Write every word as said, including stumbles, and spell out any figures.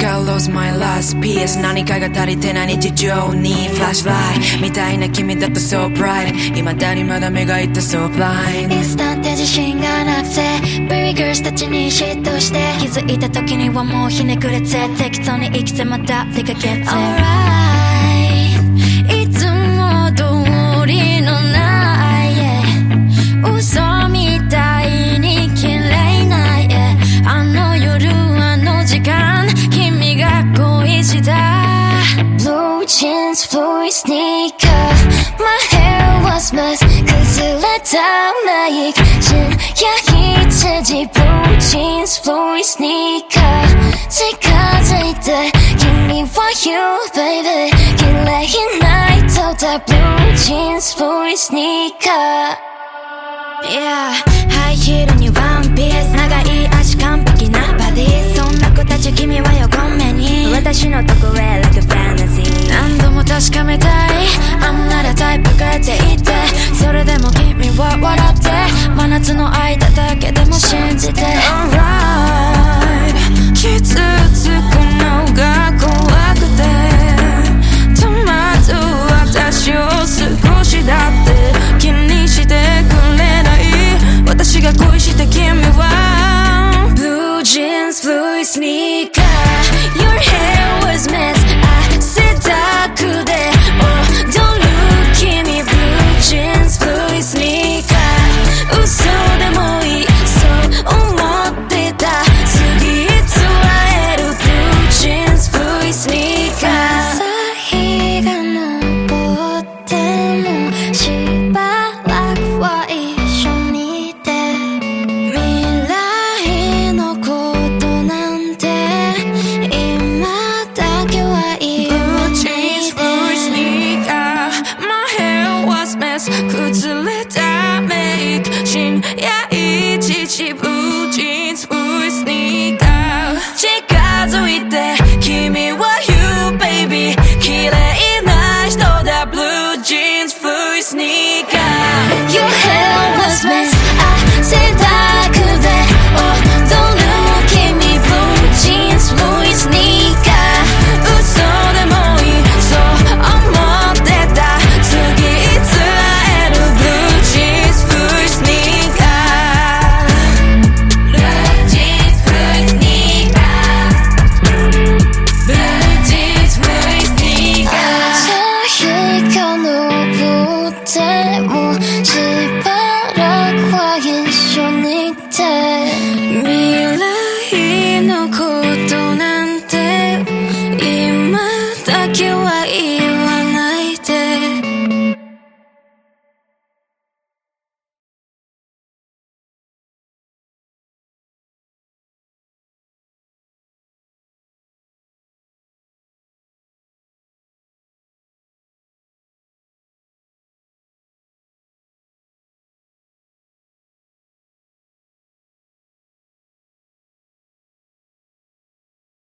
got lost my last piece 何かが足りてない日常にフラッシュライトみたいな君だと so bright 未だにまだ目がいった so blind インスタント自信がなくて Baby girls たちに嫉妬して気づいた時にはもうひねくれて適当に生きてまた出かけて Alright いつも通りのない、yeah、嘘みたいに綺麗な、yeah、あの夜あの時間君が恋した Blue jeans, blue sneaker My hair was mess 崩れたメイク深夜ひつじ Blue jeans, blue sneaker 近づいて君は You baby 綺麗な糸だ Blue jeans, blue sneaker Yeah ハイヒールにワンピース長い足完璧なバディそんな子たち君は横目に私のとこへ like a fantasy 何度も確かめたい I'm not a type かって言ってそれでも君は笑って真夏の間だけでも信じて、uh-huh.